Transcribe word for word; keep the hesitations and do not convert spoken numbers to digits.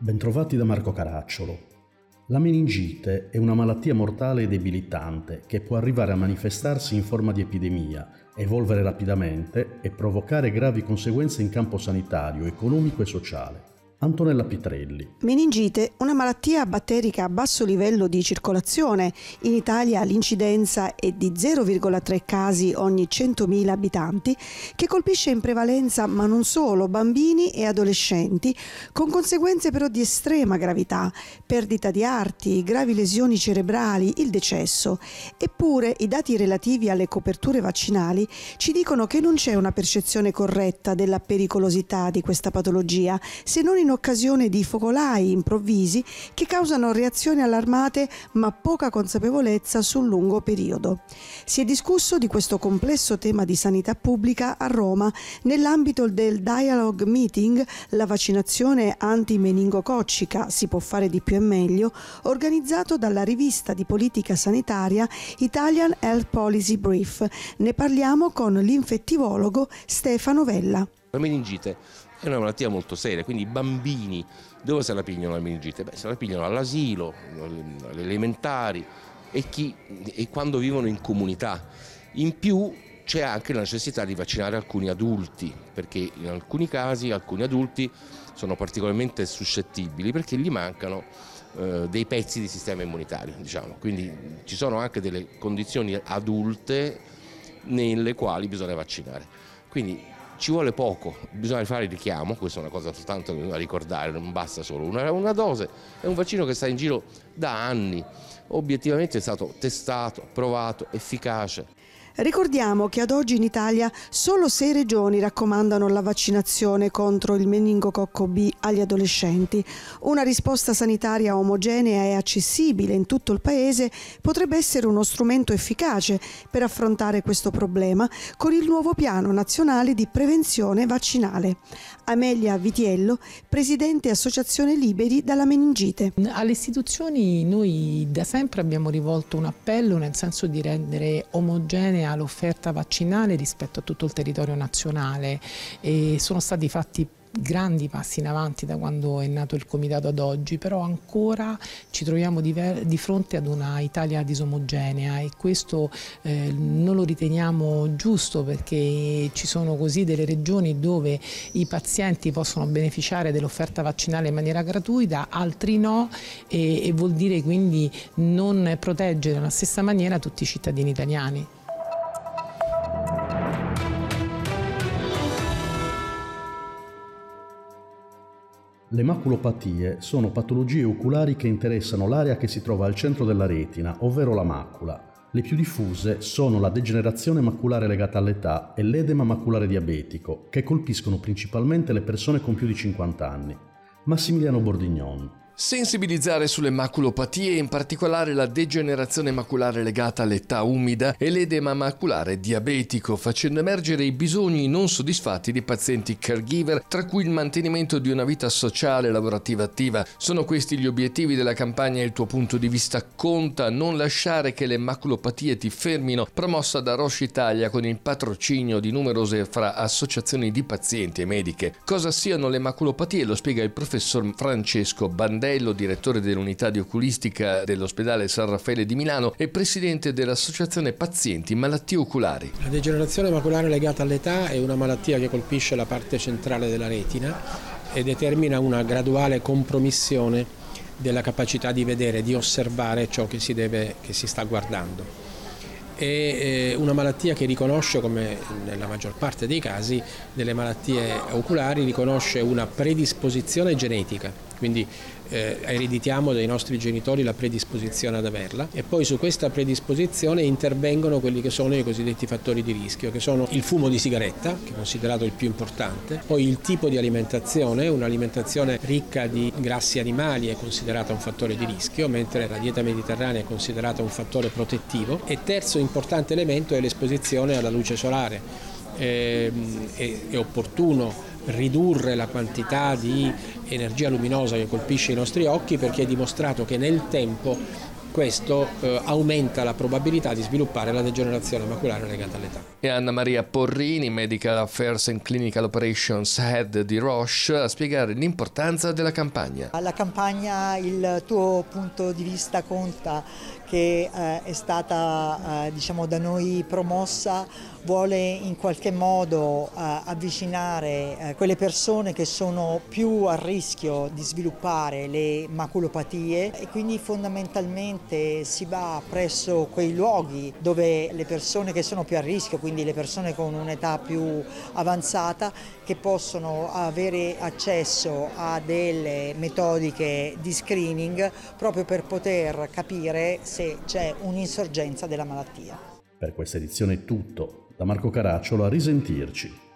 Bentrovati da Marco Caracciolo. La meningite è una malattia mortale e debilitante che può arrivare a manifestarsi in forma di epidemia, evolvere rapidamente e provocare gravi conseguenze in campo sanitario, economico e sociale. Antonella Pitrelli. Meningite, una malattia batterica a basso livello di circolazione. In Italia l'incidenza è di zero virgola tre casi ogni centomila abitanti, che colpisce in prevalenza, ma non solo, bambini e adolescenti, con conseguenze però di estrema gravità, perdita di arti, gravi lesioni cerebrali, il decesso. Eppure i dati relativi alle coperture vaccinali ci dicono che non c'è una percezione corretta della pericolosità di questa patologia, se non in occasione di focolai improvvisi che causano reazioni allarmate ma poca consapevolezza sul lungo periodo. Si è discusso di questo complesso tema di sanità pubblica a Roma nell'ambito del Dialogue Meeting, la vaccinazione anti-meningococcica, si può fare di più e meglio, organizzato dalla rivista di politica sanitaria Italian Health Policy Brief. Ne parliamo con l'infettivologo Stefano Vella. La meningite è una malattia molto seria, quindi i bambini dove se la pigliano la meningite? Beh, se la pigliano all'asilo, alle elementari e, chi, e quando vivono in comunità. In più c'è anche la necessità di vaccinare alcuni adulti, perché in alcuni casi alcuni adulti sono particolarmente suscettibili perché gli mancano eh, dei pezzi di sistema immunitario, diciamo. Quindi ci sono anche delle condizioni adulte nelle quali bisogna vaccinare. Quindi ci vuole poco, bisogna fare il richiamo, questa è una cosa soltanto da ricordare, non basta solo una, una dose, è un vaccino che sta in giro da anni, obiettivamente è stato testato, provato, efficace. Ricordiamo che ad oggi in Italia solo sei regioni raccomandano la vaccinazione contro il meningococco B agli adolescenti. Una risposta sanitaria omogenea e accessibile in tutto il paese potrebbe essere uno strumento efficace per affrontare questo problema con il nuovo piano nazionale di prevenzione vaccinale. Amelia Vitiello, presidente Associazione Liberi dalla meningite. Alle istituzioni noi da sempre abbiamo rivolto un appello nel senso di rendere omogenea l'offerta vaccinale rispetto a tutto il territorio nazionale e sono stati fatti grandi passi in avanti da quando è nato il comitato ad oggi, però ancora ci troviamo di, ver- di fronte ad una Italia disomogenea e questo eh, non lo riteniamo giusto, perché ci sono così delle regioni dove i pazienti possono beneficiare dell'offerta vaccinale in maniera gratuita, altri no, e, e vuol dire quindi non proteggere nella stessa maniera tutti i cittadini italiani. Le maculopatie sono patologie oculari che interessano l'area che si trova al centro della retina, ovvero la macula. Le più diffuse sono la degenerazione maculare legata all'età e l'edema maculare diabetico, che colpiscono principalmente le persone con più di cinquanta anni. Massimiliano Bordignon. Sensibilizzare sulle maculopatie, in particolare la degenerazione maculare legata all'età umida e l'edema maculare diabetico, facendo emergere i bisogni non soddisfatti di pazienti caregiver, tra cui il mantenimento di una vita sociale e lavorativa attiva. Sono questi gli obiettivi della campagna Il tuo punto di vista conta, non lasciare che le maculopatie ti fermino, promossa da Roche Italia con il patrocinio di numerose fra associazioni di pazienti e mediche. Cosa siano le maculopatie lo spiega il professor Francesco Bandello, direttore dell'unità di oculistica dell'ospedale San Raffaele di Milano e presidente dell'associazione Pazienti Malattie Oculari. La degenerazione maculare legata all'età è una malattia che colpisce la parte centrale della retina e determina una graduale compromissione della capacità di vedere, di osservare ciò che si deve, che si sta guardando. È una malattia che riconosce, come nella maggior parte dei casi delle malattie oculari, riconosce una predisposizione genetica, quindi eh, ereditiamo dai nostri genitori la predisposizione ad averla e poi su questa predisposizione intervengono quelli che sono i cosiddetti fattori di rischio, che sono il fumo di sigaretta, che è considerato il più importante, poi il tipo di alimentazione, un'alimentazione ricca di grassi animali è considerata un fattore di rischio, mentre la dieta mediterranea è considerata un fattore protettivo, e terzo importante elemento è l'esposizione alla luce solare. È, è, è opportuno ridurre la quantità di energia luminosa che colpisce i nostri occhi, perché è dimostrato che nel tempo questo eh, aumenta la probabilità di sviluppare la degenerazione maculare legata all'età. E Anna Maria Porrini, Medical Affairs and Clinical Operations Head di Roche, a spiegare l'importanza della campagna. La campagna, il tuo punto di vista conta, che eh, è stata eh, diciamo da noi promossa, vuole in qualche modo eh, avvicinare eh, quelle persone che sono più a rischio di sviluppare le maculopatie, e quindi fondamentalmente si va presso quei luoghi dove le persone che sono più a rischio, quindi le persone con un'età più avanzata, che possono avere accesso a delle metodiche di screening proprio per poter capire se c'è un'insorgenza della malattia. Per questa edizione è tutto. Da Marco Caracciolo, a risentirci.